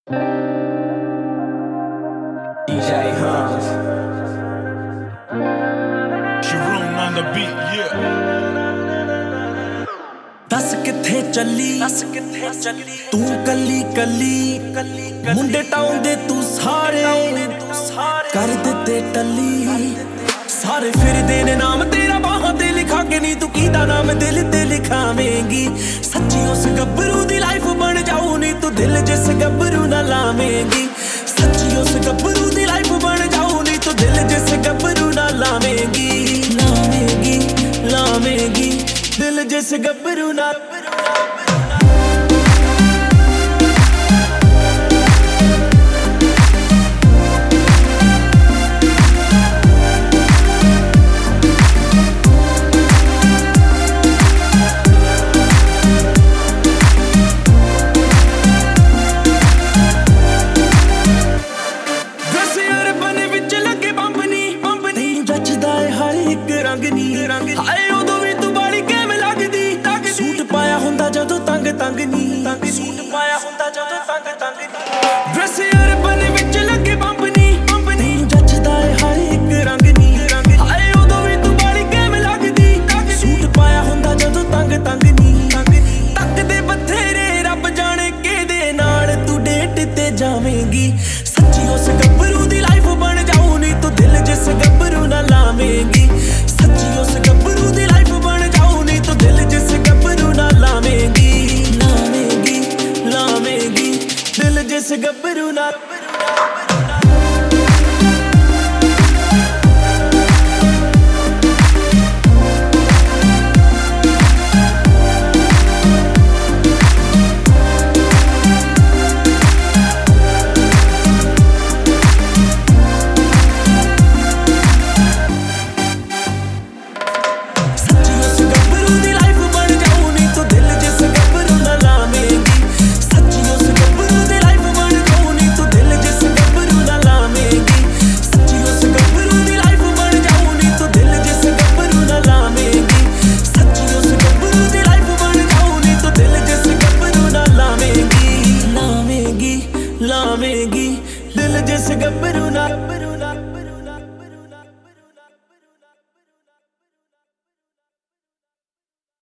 DJ Hums. Sharoon on the beat, yeah. दस किथे चली तू कली कली मुंडे टाउन दे तू सारे कर दिते टली सारे फिरदे ने नाम तेरा बाहां ते लिखा के नी तू कीदा नाम दिल ते लिखावेंगी सच्ची उस गब्बरू दी लाइफ बन जाऊ नी तू दिल जिस गब्बरू ना लावेंगी सच्ची उस गब्बरू दी लाइफ बन जाऊ नी तू दिल जिस गब्बरू ना लावेंगी लावेंगी लावेंगी दिल जिस गब्बरू ना हाय उदों भी तू बाली किवें लगदी सूट पाया हुंदा जदों तंग तंग नी सूट पाया हुंदा जदों तंग तंग नी ड्रेस यार बने विच लगे बंब नी तैनूं जचदा है हर एक रंग नी हाय उदों भी तू बाली किवें लगदी सूट पाया हुंदा जदों तंग तंग नी तकदे बथेरे रब जाने किहदे नाल तू डेट ते जावेंगी सच्ची उस गब्बरू दी लाइफ बन जाऊ नी तू दिल जिस गब्बरू ना लावेंगी सच्ची उस गब्बरू दी लाइफ बन जाऊ नी तू दिल जिस गब्बरू ना लावेंगी लावेंगी लावेंगी दिल जिस गब्बरू ना लावेंगी दिल जिस गब्बरू ना